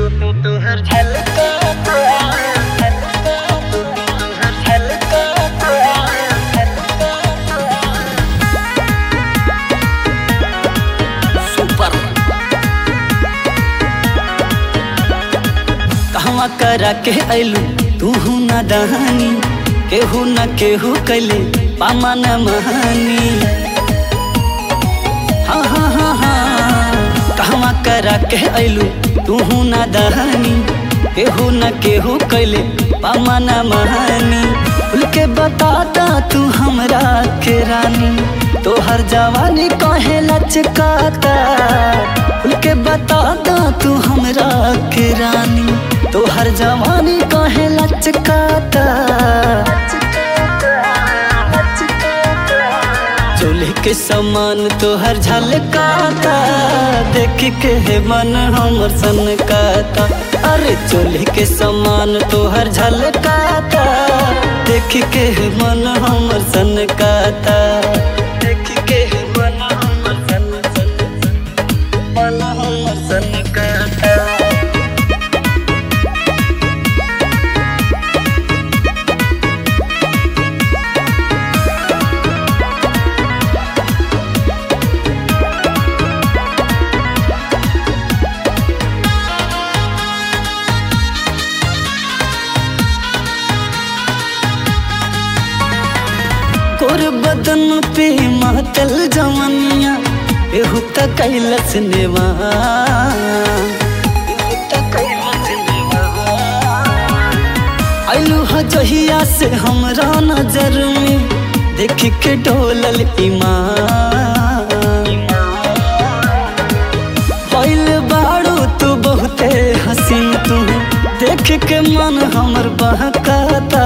तुहर झलका सुपर कहवा करा के अइलू तूहू न दहानी केहू न केहू कैले पामा न महानी हाँ हाँ हाँ हाँ कहवा करा के अइलू तूहू न दहानी केहू न केहू कैले पामा न महानी खुल के बताता तू हमरा के रानी तोहर जवानी कहे लचकाता खुल के बताता तू हमरा के रानी तोहर जवानी कहे लचकाता चोले के समान तोहर झलकाता देख के है मन हमर सनकाता अरे चोले के समान तोहर झलकाता देख के है मन हमर सनकाता देख के है मन हमर सनकाता गोर बदन पे महतल जवनिया एहू त कैलस नेवा आइलू ह जहिया से हमरा नजर में देख के डोलल ईमान भइल बाड़ू तू बहुते हसीन तू देख के मन हमर बहकाता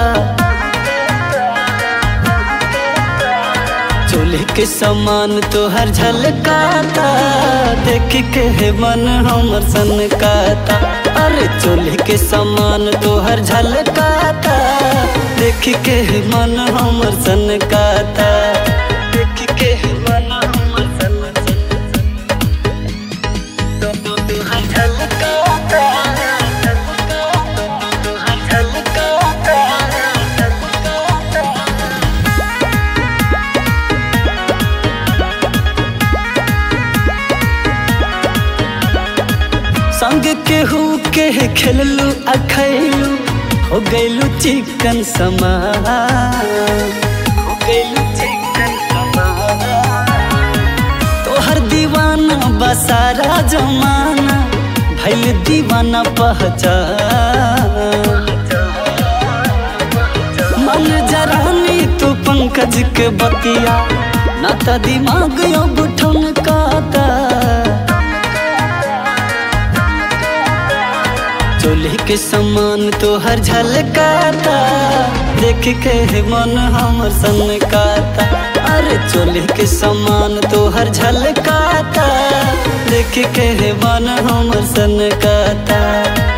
चोले के समान तोहर झलकाता देख के है मन हमर सनकाता अरे चोले के समान तोहर झलकाता देख के है मन हमर सनकाता देख के है मन हमर तोहर झलकाता संग केहू के खेललू अखैलू हो गैलू चिकन समान हो गैलू चिकन समान तोहर दीवाना बसारा जमाना भइल दीवाना पहचान मन जरानी तू पंकज के बतिया ना त दिमाग अब ठनकाता चोले के समान तोहर झलकाता देख के है मन हमर सनकाता अरे चोले के समान तोहर झलकाता देख के है मन हमर सनकाता।